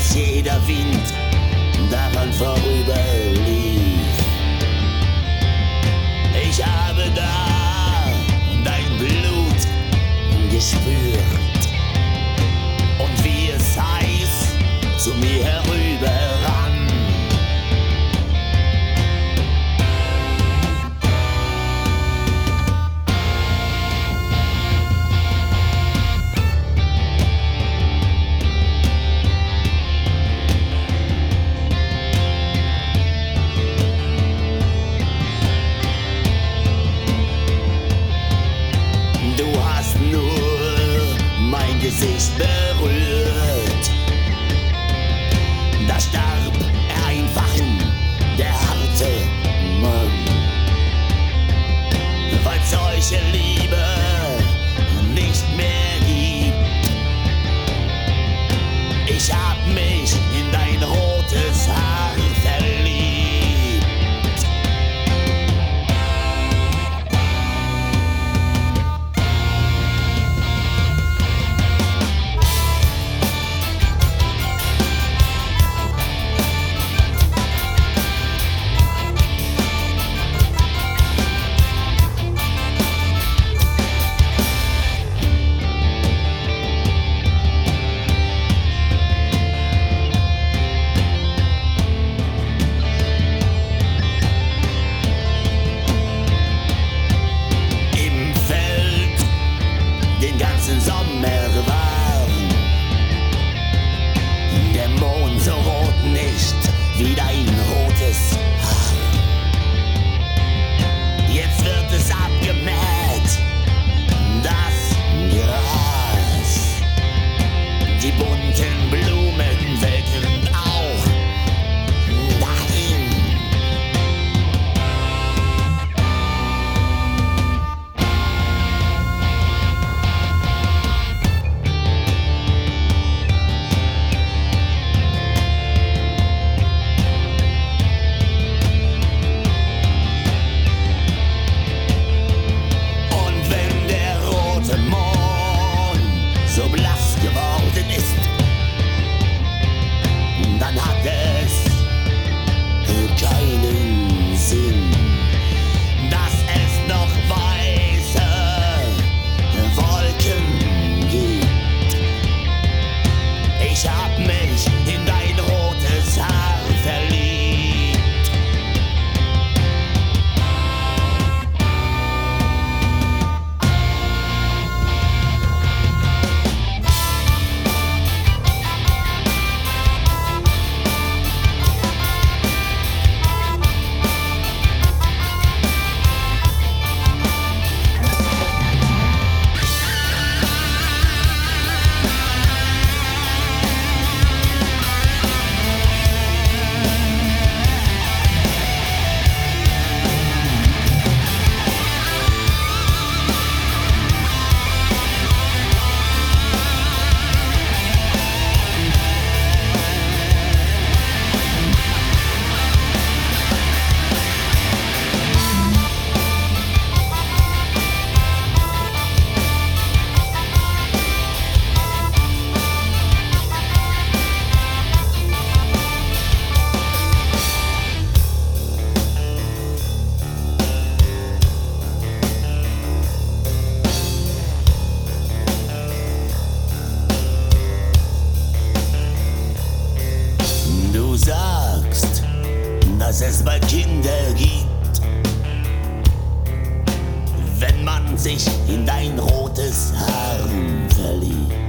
als jeder Wind daran vorüberlief. Ich habe da dein Blut gespürt und wie es heiß zu mir herüberrann. Gesicht berührt, da starb er einfach in der harte Mann, weil solche Liebe nicht mehr gibt. Ich hab mich in dein rotes Haar verliebt. Sommer war der Mond so rot nicht wie dein rotes Haar. Jetzt wird es abgemäht, das Gras. Die bunten Blumen welken auch dahin. So blass geworden ist, dann hat es keinen Sinn, dass es noch weiße Wolken gibt. Ich hab mich in dein rotes Haar verliebt. Du sagst, dass es bald Kinder gibt, wenn man sich in dein rotes Haar verliebt.